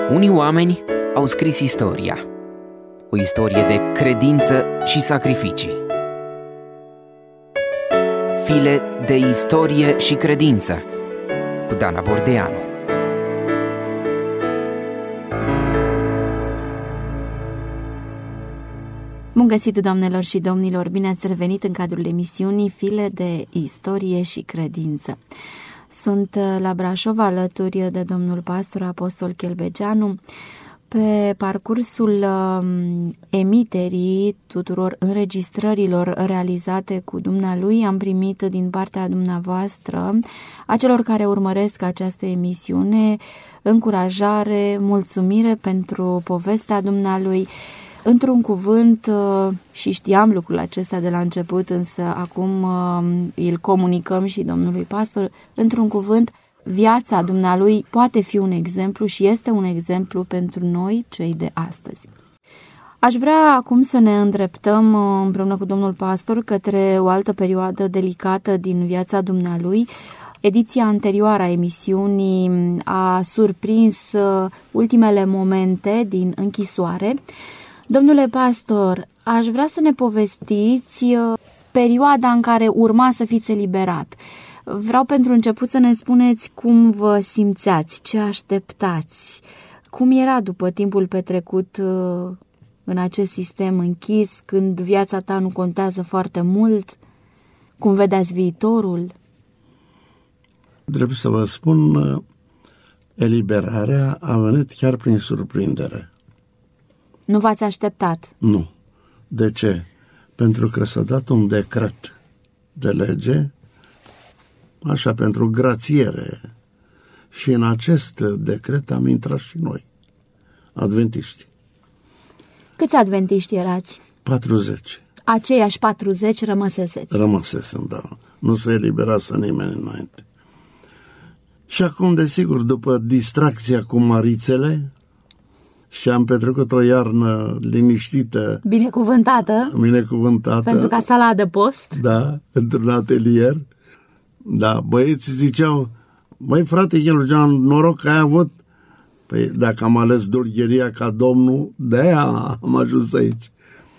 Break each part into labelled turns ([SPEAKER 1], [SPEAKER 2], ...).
[SPEAKER 1] Unii oameni au scris istoria, o istorie de credință și sacrificii. File de istorie și credință cu Dana Bordeanu.
[SPEAKER 2] Bun găsit, doamnelor și domnilor! Bine ați revenit în cadrul emisiunii File de istorie și credință. Sunt la Brașov alături de domnul pastor apostol Chelbegeanu. Pe parcursul emiterii tuturor înregistrărilor realizate cu dumnealui, am primit din partea dumneavoastră, a celor care urmăresc această emisiune, încurajare, mulțumire pentru povestea dumnealui. Într-un cuvânt, și știam lucrul acesta de la început, însă acum îl comunicăm și domnului pastor, într-un cuvânt, viața dumnealui poate fi un exemplu și este un exemplu pentru noi, cei de astăzi. Aș vrea acum să ne îndreptăm împreună cu domnul pastor către o altă perioadă delicată din viața dumnealui. Ediția anterioară a emisiunii a surprins ultimele momente din închisoare. Domnule pastor, aș vrea să ne povestiți perioada în care urma să fiți eliberat. Vreau pentru început să ne spuneți cum vă simțeați, ce așteptați, cum era după timpul petrecut în acest sistem închis, când viața ta nu contează foarte mult, cum vedeați viitorul?
[SPEAKER 3] Drept să vă spun, eliberarea a venit chiar prin surprindere.
[SPEAKER 2] Nu v-ați așteptat?
[SPEAKER 3] Nu. De ce? Pentru că s-a dat un decret de lege, așa, pentru grațiere. Și în acest decret am intrat și noi, adventiști.
[SPEAKER 2] Câți adventiști erați?
[SPEAKER 3] 40.
[SPEAKER 2] Aceiași 40 rămăseseți?
[SPEAKER 3] Rămăsesem, da. Nu se eliberase nimeni înainte. Și acum, desigur, după distracția cu marițele, și am petrecut o iarnă liniștită.
[SPEAKER 2] Binecuvântată. Pentru că sala adăpost.
[SPEAKER 3] Da, într-un atelier. Da, băieții ziceau, băi frate Chelbegeanu, noroc că ai avut. Păi dacă am ales dulgheria ca Domnul, de-aia am ajuns aici.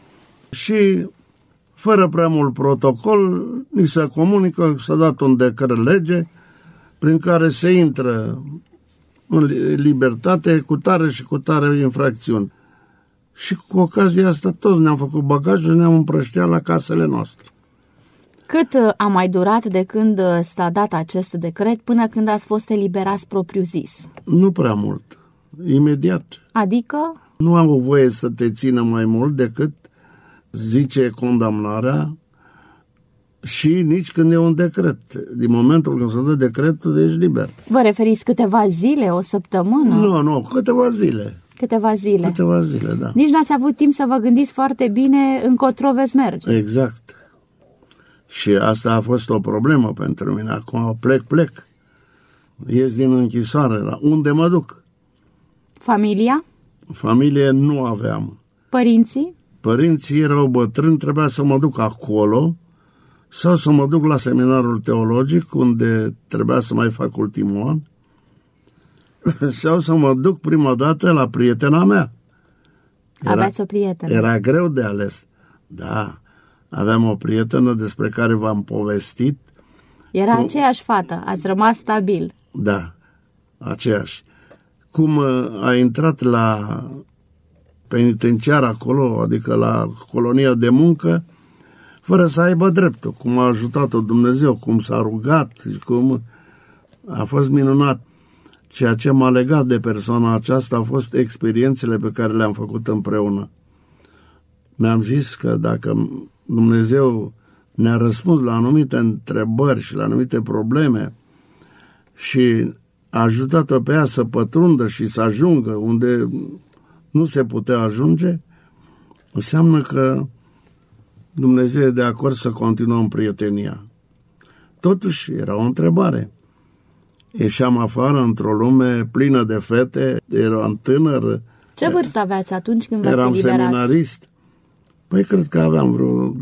[SPEAKER 3] Și fără prea mult protocol, ni se comunică, s-a dat un decret lege prin care se intră în libertate cu tare și cu tare infracțiuni. Și cu ocazia asta toți ne-am făcut bagajul și ne-am împrăștiat la casele noastre.
[SPEAKER 2] Cât a mai durat de când s-a dat acest decret până când ați fost eliberați propriu-zis?
[SPEAKER 3] Nu prea mult. Imediat.
[SPEAKER 2] Adică?
[SPEAKER 3] Nu am o voie să te țină mai mult decât zice condamnarea și nici când e un decret. Din momentul când se dă decretul, ești liber.
[SPEAKER 2] Vă referiți câteva zile, o săptămână?
[SPEAKER 3] Nu, câteva zile.
[SPEAKER 2] Câteva zile,
[SPEAKER 3] da.
[SPEAKER 2] Nici n-ați avut timp să vă gândiți foarte bine încotro veți merge.
[SPEAKER 3] Exact. Și asta a fost o problemă pentru mine. Acum plec. Ies din închisoare. Unde mă duc?
[SPEAKER 2] Familia?
[SPEAKER 3] Familie nu aveam.
[SPEAKER 2] Părinții?
[SPEAKER 3] Părinții erau bătrâni, trebuia să mă duc acolo sau să mă duc la seminarul teologic, unde trebuia să mai fac ultimul an, sau să mă duc prima dată la prietena mea.
[SPEAKER 2] Aveați o prietenă?
[SPEAKER 3] Era greu de ales. Da, aveam o prietenă despre care v-am povestit.
[SPEAKER 2] Era aceeași fată, ați rămas stabil.
[SPEAKER 3] Da, aceeași. Cum a intrat la penitenciar acolo, adică la colonia de muncă, fără să aibă dreptul, cum a ajutat-o Dumnezeu, cum s-a rugat, cum a fost minunat. Ceea ce m-a legat de persoana aceasta a fost experiențele pe care le-am făcut împreună. Mi-am zis că dacă Dumnezeu ne-a răspuns la anumite întrebări și la anumite probleme și a ajutat-o pe ea să pătrundă și să ajungă unde nu se putea ajunge, înseamnă că Dumnezeu e de acord să continuăm prietenia. Totuși, era o întrebare. Ieșeam afară într-o lume plină de fete, eram tânăr.
[SPEAKER 2] Ce vârstă aveați atunci când v-ați
[SPEAKER 3] eliberat?
[SPEAKER 2] Eram
[SPEAKER 3] seminarist. Păi cred că aveam vreo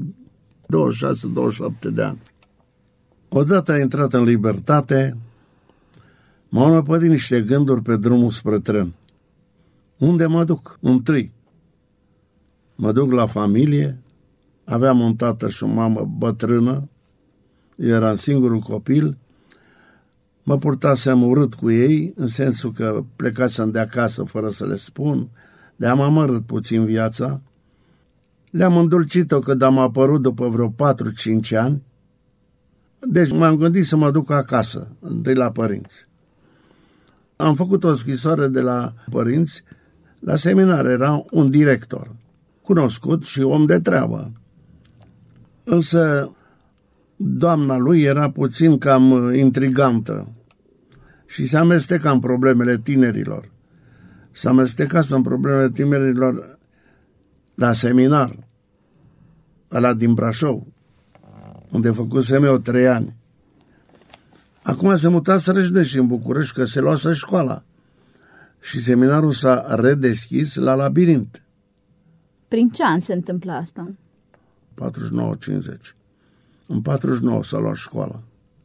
[SPEAKER 3] 26-27 de ani. Odată a intrat în libertate, m-au năpădit niște gânduri pe drumul spre tren. Unde mă duc? Întâi mă duc la familie, aveam un tată și o mamă bătrână, eu eram singurul copil, mă purtasem urât cu ei, în sensul că plecasem de acasă fără să le spun, le-am amărât puțin viața, le-am îndulcit-o când am apărut după vreo 4-5 ani, deci m-am gândit să mă duc acasă, întâi la părinți. Am făcut o scrisoare de la părinți, la seminar era un director, cunoscut și om de treabă. Însă doamna lui era puțin cam intrigantă și se amesteca în problemele tinerilor. Se amesteca în problemele tinerilor la seminar, ăla din Brașov, unde făcusem eu 3 ani. Acum se mutaseră și în București, că se luase școala. Și seminarul s-a redeschis la Labirint.
[SPEAKER 2] Prin ce an se întâmplă asta?
[SPEAKER 3] 49-50. În 49 s-a luat școala.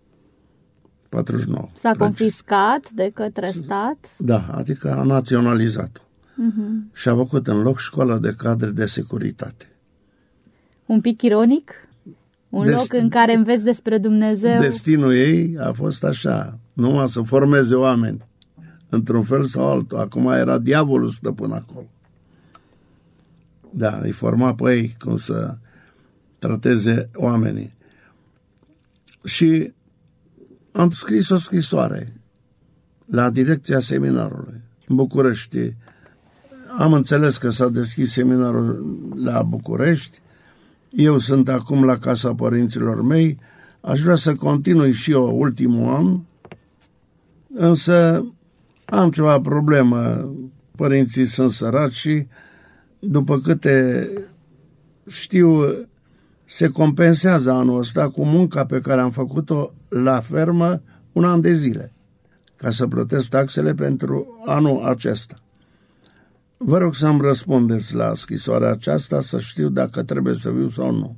[SPEAKER 3] 49.
[SPEAKER 2] S-a confiscat de către stat?
[SPEAKER 3] Da, adică a naționalizat-o. Și a făcut în loc școala de cadre de securitate.
[SPEAKER 2] Un pic ironic? Un loc în care înveți despre Dumnezeu?
[SPEAKER 3] Destinul ei a fost așa, numai să formeze oameni, într-un fel sau altul. Acum era diavolul stăpân acolo. Da, îi forma pe ei cum să trateze oamenii. Și am scris o scrisoare la direcția seminarului în București. Am înțeles că s-a deschis seminarul la București. Eu sunt acum la casa părinților mei. Aș vrea să continui și eu ultimul an, însă am ceva problemă. Părinții sunt săraci și, după câte știu, se compensează anul ăsta cu munca pe care am făcut-o la fermă 1 an de zile, ca să plătesc taxele pentru anul acesta. Vă rog să-mi răspundeți la scrisoarea aceasta, să știu dacă trebuie să viu sau nu.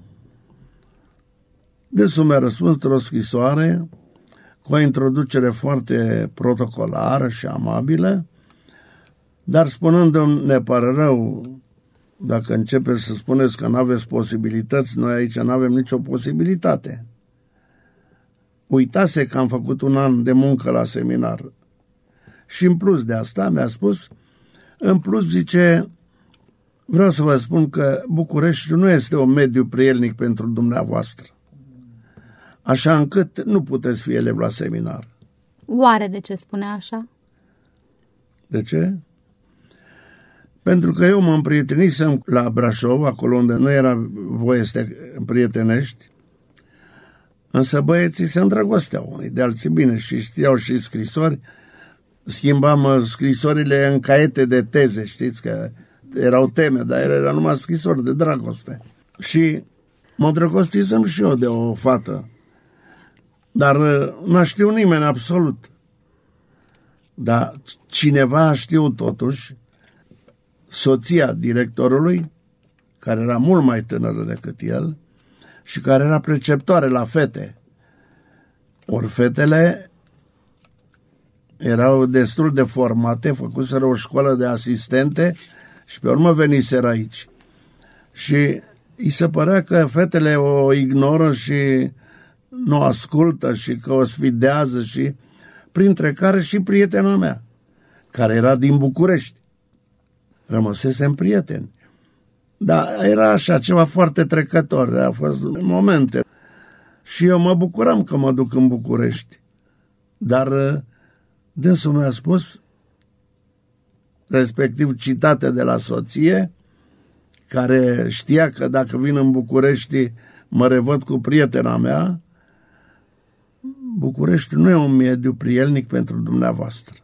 [SPEAKER 3] Dânsul mi-a răspuns într-o scrisoare cu o introducere foarte protocolară și amabilă, dar spunându-mi, ne pare rău, dacă începeți să spuneți că nu aveți posibilități, noi aici nu avem nicio posibilitate. Uitase că am făcut 1 an de muncă la seminar. Și în plus de asta mi-a spus, în plus zice, vreau să vă spun că Bucureștiul nu este un mediu prielnic pentru dumneavoastră, așa încât nu puteți fi elev la seminar.
[SPEAKER 2] Oare de ce spune așa?
[SPEAKER 3] De ce? Pentru că eu mă împrietenisem la Brașov, acolo unde nu era voie să te împrietenești, însă băieții se îndrăgosteau unii de alții bine și știau și scrisori. Schimbam scrisorile în caiete de teze, știți că erau teme, dar era numai scrisori de dragoste. Și mă îndrăgostisem și eu de o fată, dar n-a știut nimeni absolut. Dar cineva a știut totuși, soția directorului, care era mult mai tânără decât el și care era preceptoare la fete. Ori fetele erau destul de formate, făcuseră o școală de asistente și pe urmă veniseră aici. Și îi se părea că fetele o ignoră și nu ascultă și că o sfidează și printre care și prietena mea, care era din București. Rămăsesem prieteni. Dar era așa, ceva foarte trecător, a fost momente. Și eu mă bucuram că mă duc în București. Dar dânsul mi-a spus, respectiv citate de la soție, care știa că dacă vin în București mă revăd cu prietena mea, București nu e un mediu prielnic pentru dumneavoastră.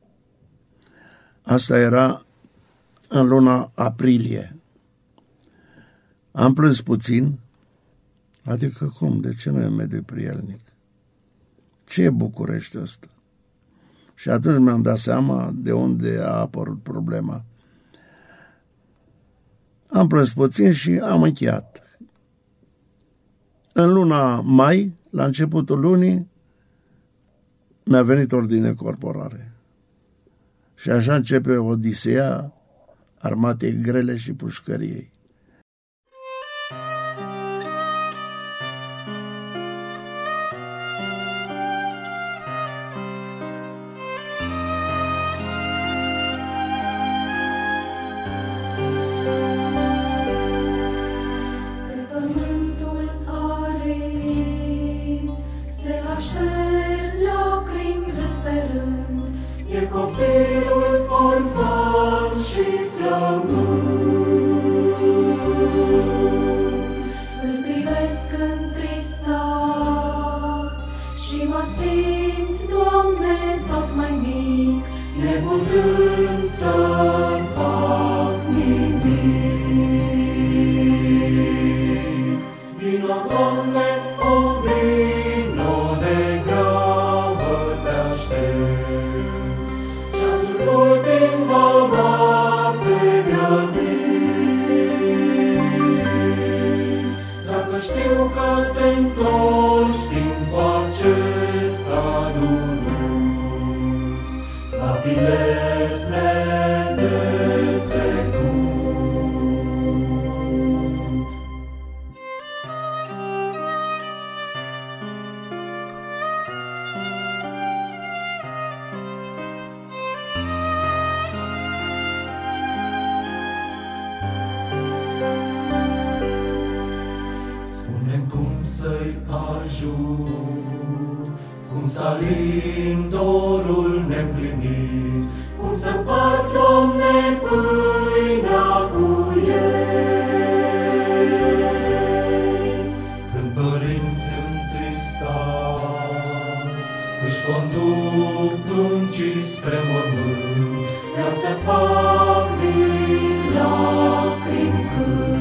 [SPEAKER 3] Asta era în luna aprilie. Am plâns puțin, adică cum, de ce nu e un mediu prielnic? Ce e București ăsta? Și atunci mi-am dat seama de unde a apărut problema. Am plâns puțin și am încheiat. În luna mai, la începutul lunii, mi-a venit ordine corporare. Și așa începe Odiseea armatei grele și pușcăriei.
[SPEAKER 4] Copilul orfan și flământ, îl privesc întristat și mă simt, Doamne, tot mai mic, neputând să fac nimic. Vino, Doamne, o vino de grabă, te aștept. Ultim va bate grăbit. Dacă știu că te-ntorci timpul acesta durut, va fi lesne de trecut. Să-i ajut, cum să alin dorul neîmplinit, cum să împart, Doamne, pâinea cu ei. Când părinți întristați își conduc pruncii spre mormânt, vreau să fac din lacrimi cânt.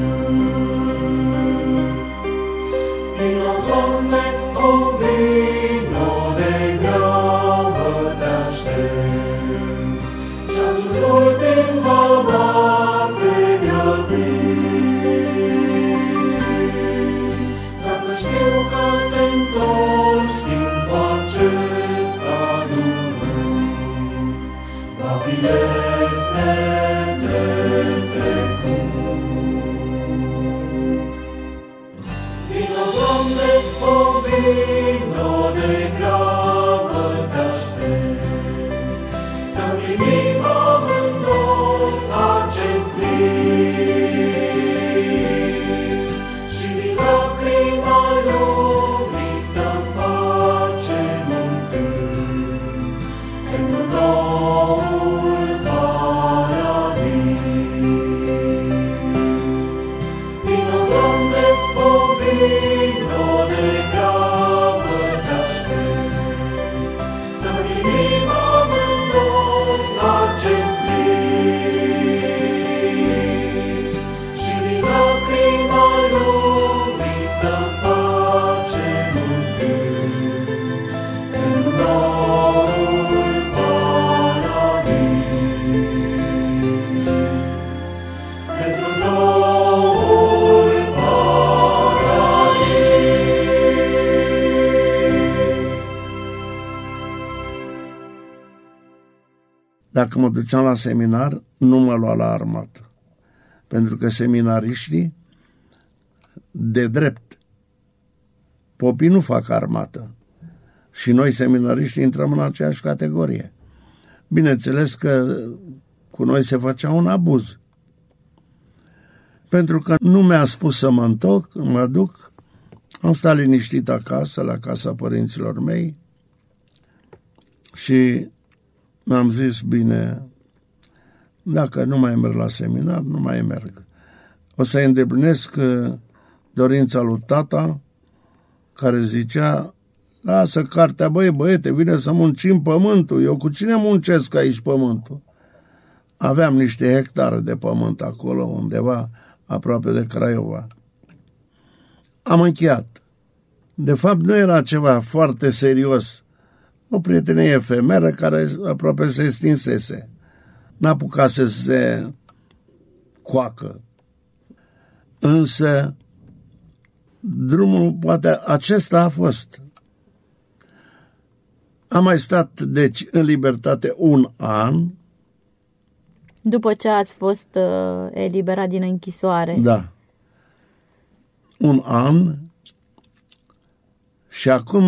[SPEAKER 4] Vino, Doamne, o vino de grabă, te aștept. Ceasul ultim va bate grăbit. Dacă știu că te-ntorci timpul acesta durut, va fi lesne de trecut. Vino, Doamne, o vino de grabă, te aștept. Să împlinim amândoi acest vis și din lacrima lumii să facem un cânt pentru noul paradis. Vino, Doamne, o vino de grabă, te aștept. Să împlinim amândoi acest vis și din lacrima lumii să facem un cânt pentru noul paradis. Pentru noul paradis.
[SPEAKER 3] Dacă mă duceam la seminar, nu mă lua la armată, pentru că seminariștii, de drept, popii nu fac armată și noi seminariștii intrăm în aceeași categorie. Bineînțeles că cu noi se facea un abuz, pentru că nu mi-a spus să mă întorc, mă duc, am stat liniștit acasă, la casa părinților mei și mi-am zis, bine, dacă nu mai merg la seminar, nu mai merg. O să îndeplinesc dorința lui tata, care zicea, lasă cartea, băiete, vine să muncim pământul. Eu cu cine muncesc aici pământul? Aveam niște hectare de pământ acolo, undeva, aproape de Craiova. Am încheiat. De fapt, nu era ceva foarte serios. O prietenie efemeră care aproape se stinsese. N-apucase să se coacă. Însă, drumul poate acesta a fost. Am mai stat, deci, în libertate un an
[SPEAKER 2] După ce ați fost eliberat din închisoare.
[SPEAKER 3] Da. Un an. Și acum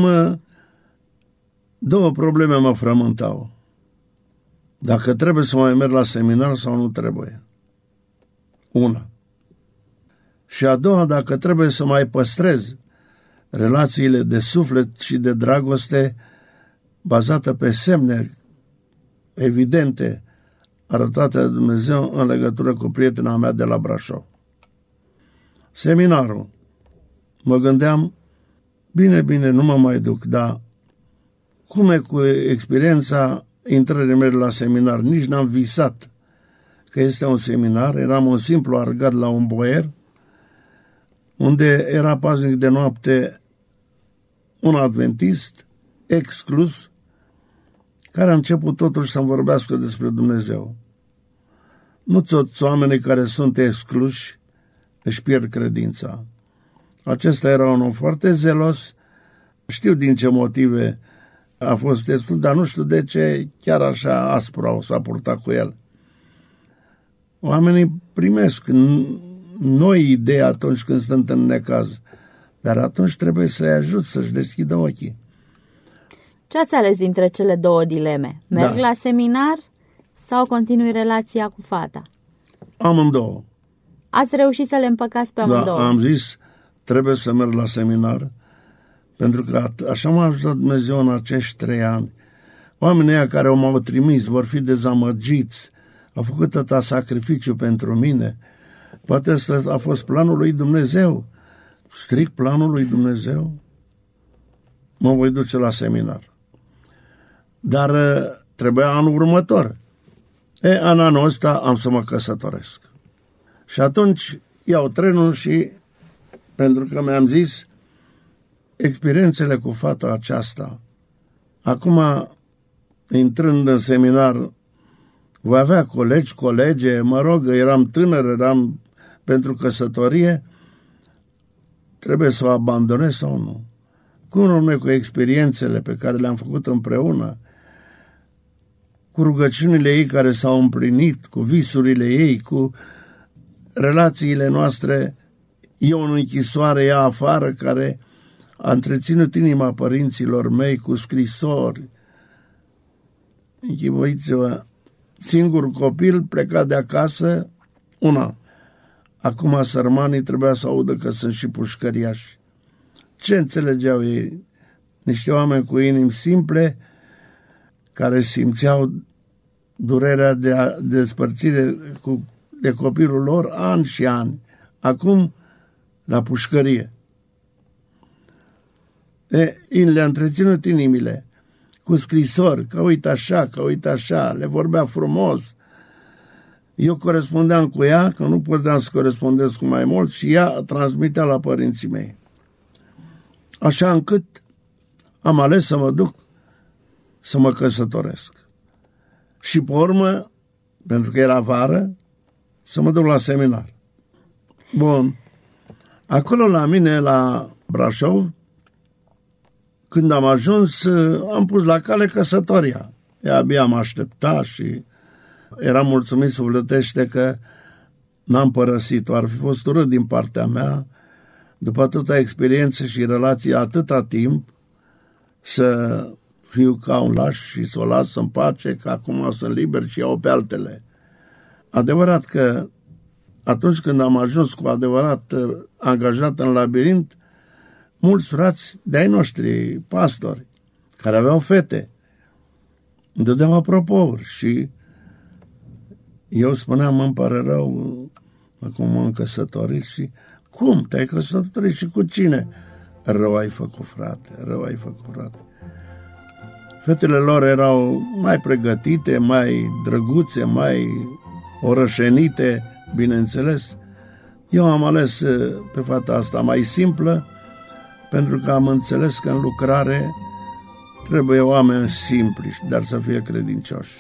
[SPEAKER 3] două probleme mă frământau. Dacă trebuie să mai merg la seminar sau nu trebuie. Una. Și a doua, dacă trebuie să mai păstrez relațiile de suflet și de dragoste bazată pe semne evidente arătate de Dumnezeu în legătură cu prietena mea de la Brașov. Seminarul. Mă gândeam, bine, nu mă mai duc, dar cum e cu experiența intrării mele la seminar? Nici n-am visat că este un seminar, eram un simplu argat la un boier, unde era paznic de noapte un adventist exclus, care a început totuși să-mi vorbească despre Dumnezeu. Nu toți oamenii care sunt excluși își pierd credința. Acesta era un om foarte zelos, știu din ce motive a fost exclus, dar nu știu de ce chiar așa aspru s-a purtat cu el. Oamenii primesc noi idei atunci când sunt în necaz, dar atunci trebuie să-i ajut să-și deschidă ochii.
[SPEAKER 2] Ce ați ales dintre cele două dileme? Merg
[SPEAKER 3] Da.
[SPEAKER 2] la seminar sau continui relația cu fata?
[SPEAKER 3] Amândouă.
[SPEAKER 2] Ați reușit să le împăcați pe amândouă?
[SPEAKER 3] Da, am zis, trebuie să merg la seminar, pentru că așa m-a ajutat Dumnezeu în acești 3 ani. Oamenii ăia care m-au trimis vor fi dezamăgiți, au făcut atâta sacrificiu pentru mine. Poate ăsta a fost planul lui Dumnezeu, strict planul lui Dumnezeu. Mă voi duce la seminar. Dar trebuia anul următor. În anul ăsta am să mă căsătoresc. Și atunci iau trenul și, pentru că mi-am zis, experiențele cu fata aceasta, acum, intrând în seminar, voi avea colege, mă rog, eram tânăr, eram pentru căsătorie, trebuie să o abandonez sau nu? Cum urme cu experiențele pe care le-am făcut împreună, cu rugăciunile ei care s-au împlinit, cu visurile ei, cu relațiile noastre, eu în închisoare, ea afară, care a întreținut inima părinților mei cu scrisori. Închipuiți-vă, singur copil plecat de acasă, una. Acum sărmanii trebuia să audă că sunt și pușcăriași. Ce înțelegeau ei? Niște oameni cu inimi simple, care simțeau durerea de despărțire de copilul lor ani și ani. Acum, la pușcărie. Le-a întreținut inimile cu scrisori, că uite așa, le vorbea frumos. Eu corespundeam cu ea, că nu puteam să corespundesc cu mai mult, și ea transmitea la părinții mei. Așa încât am ales să mă duc să mă căsătoresc. Și pe urmă, pentru că era vară, să mă duc la seminar. Bun. Acolo la mine, la Brașov, când am ajuns, am pus la cale căsătoria. Ea abia m-a așteptat și eram mulțumit sufletește că n-am părăsit-o. Ar fi fost urât din partea mea, după atâta experiență și relație, atâta timp, să fiu ca un laș și să o las în pace, că acum sunt liber și iau pe altele. Adevărat că atunci când am ajuns cu adevărat angajat în labirint, mulți frați de-ai noștri, pastori, care aveau fete, îmi dădeau apropouri și eu spuneam, îmi pare rău, acum m-am căsătorit și cum? Te-ai căsătorit și cu cine? Rău ai făcut, frate, rău ai făcut, frate. Fetele lor erau mai pregătite, mai drăguțe, mai orășenite, bineînțeles. Eu am ales pe fata asta mai simplă, pentru că am înțeles că în lucrare trebuie oameni simpli, dar să fie credincioși.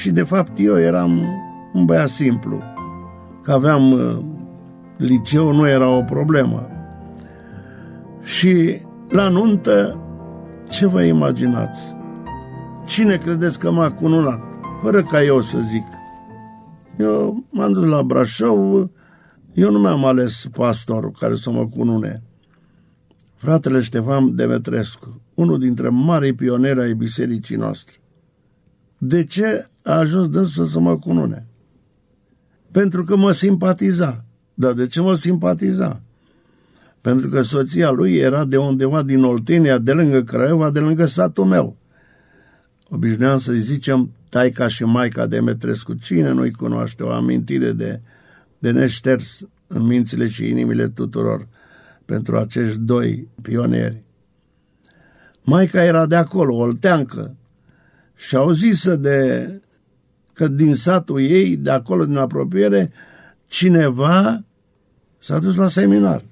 [SPEAKER 3] Și de fapt eu eram un băiat simplu. Că aveam liceu, nu era o problemă. Și la nuntă, ce vă imaginați? Cine credeți că m-a cununat? Fără ca eu să zic. Eu m-am dus la Brașov, eu nu mi-am ales pastorul care să mă cunune. Fratele Ștefan Demetrescu, unul dintre marii pionieri ai bisericii noastre. De ce a ajuns dânsul să mă cunune? Pentru că mă simpatiza. Dar de ce mă simpatiza? Pentru că soția lui era de undeva din Oltenia, de lângă Craiova, de lângă satul meu. Obișnuiam să-i zicem taica și maica Demetrescu. Cine nu-i cunoaște? O amintire de neșters în mințile și inimile tuturor pentru acești doi pionieri. Maica era de acolo, olteancă, și auzise că din satul ei, de acolo, din apropiere, cineva s-a dus la seminar.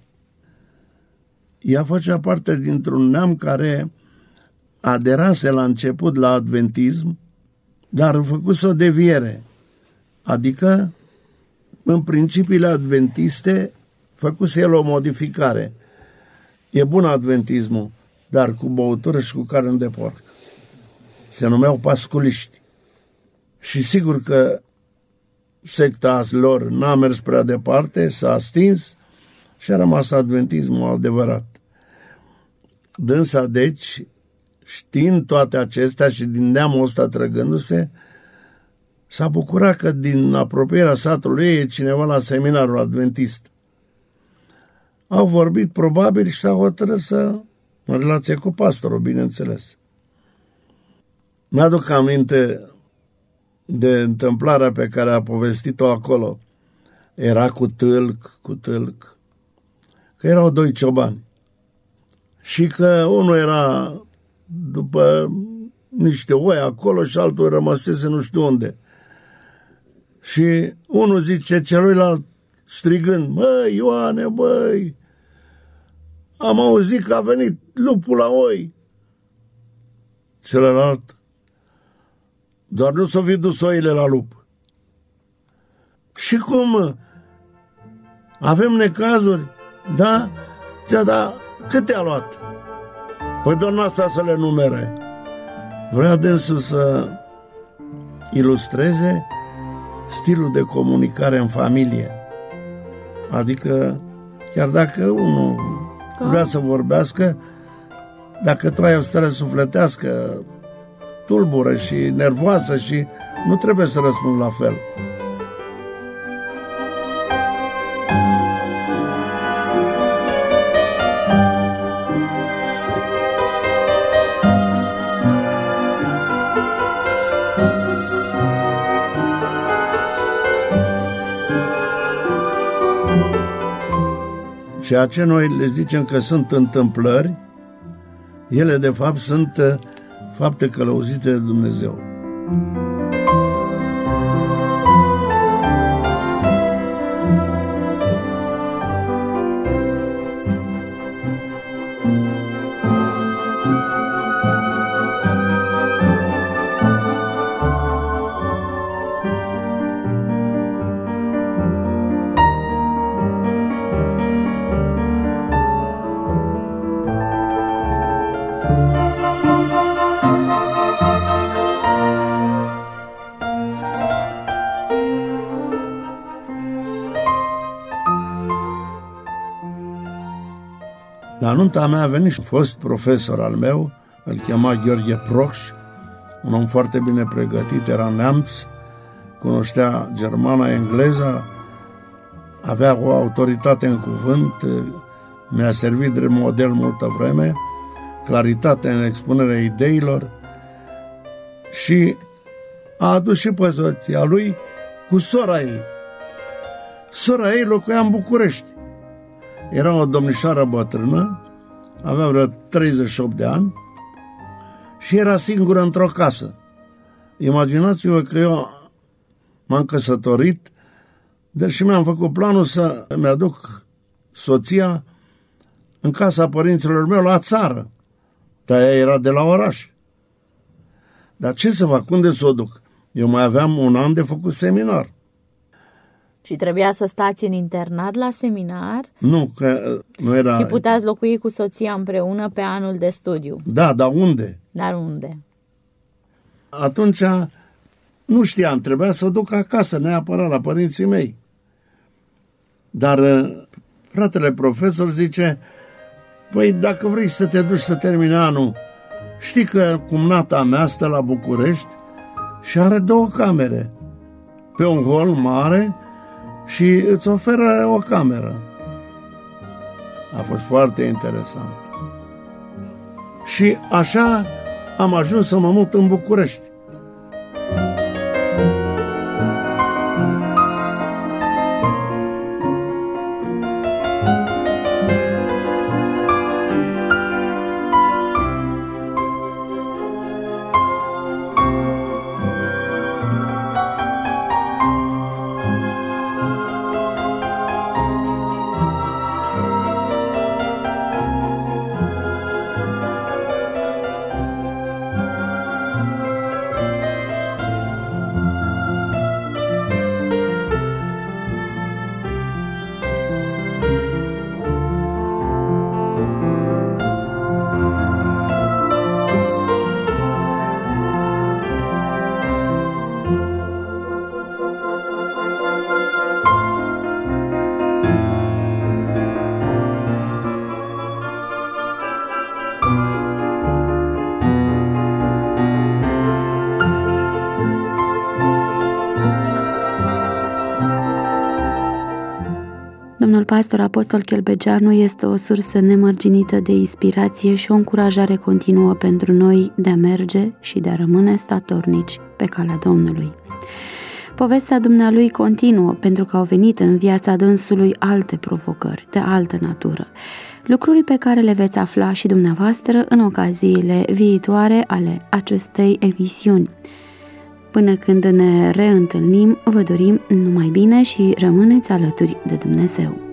[SPEAKER 3] Ea făcea parte dintr-un neam care aderase la început la adventism, dar a făcut o deviere. Adică, în principiile adventiste, făcuse el o modificare. E bun adventismul, dar cu băutură și cu carne de porc. Se numeau pasculiști. Și sigur că secta lor n-a mers prea departe, s-a stins și a rămas adventismul adevărat. Dânsa, deci, știind toate acestea și din neamul ăsta trăgându-se, s-a bucurat că din apropierea satului ei e cineva la seminarul adventist. Au vorbit probabil și s-a hotărât în relație cu pastorul, bineînțeles. Mi-aduc aminte de întâmplarea pe care a povestit-o acolo. Era cu tâlc, că erau doi ciobani. Și că unul era după niște oi acolo și altul rămăsese nu știu unde. Și unul zice celuilalt strigând, măi, Ioane, băi, am auzit că a venit lupul la oi. Celălalt, doar nu s-o fi dus oile la lup. Și cum? Avem necazuri? Da? Da, câte a luat? Păi doar asta să le numere. Vrea dânsul să ilustreze stilul de comunicare în familie. Adică, chiar dacă unul vrea să vorbească, dacă tu ai o stare sufletească tulbură și nervoasă și nu trebuie să răspunzi la fel. Ceea ce noi le zicem că sunt întâmplări, ele de fapt sunt fapte călăuzite de Dumnezeu. La nunta mea a venit și fost profesor al meu, îl chema Gheorghe Proș, un om foarte bine pregătit, era neamț, cunoștea germana, engleza, avea o autoritate în cuvânt, mi-a servit de model multă vreme, claritate în expunerea ideilor și a adus și pe soția lui cu sora ei. Sora ei locuia în București. Era o domnișoară bătrână, avea vreo 38 de ani și era singură într-o casă. Imaginați-vă că eu m-am căsătorit, deși mi-am făcut planul să mi-aduc soția în casa părinților mei la țară, dar ea era de la oraș. Dar ce să fac? Unde să o duc? Eu mai aveam un an de făcut seminar.
[SPEAKER 2] Și trebuia să stați în internat la seminar?
[SPEAKER 3] Nu, că nu era...
[SPEAKER 2] Și puteați locui cu soția împreună pe anul de studiu?
[SPEAKER 3] Da, dar unde?
[SPEAKER 2] Dar unde?
[SPEAKER 3] Atunci nu știam, trebuia să o duc acasă, neapărat la părinții mei. Dar fratele profesor zice, păi dacă vrei să te duci să termini anul, știi că cumnata mea stă la București și are 2 camere pe un hol mare și îți oferă o cameră. A fost foarte interesant. Și așa am ajuns să mă mut în București.
[SPEAKER 2] Domnul pastor Apostol Chelbegeanu este o sursă nemărginită de inspirație și o încurajare continuă pentru noi de a merge și de a rămâne statornici pe calea Domnului. Povestea dumnealui continuă pentru că au venit în viața dânsului alte provocări de altă natură, lucruri pe care le veți afla și dumneavoastră în ocaziile viitoare ale acestei emisiuni. Până când ne reîntâlnim, vă dorim numai bine și rămâneți alături de Dumnezeu.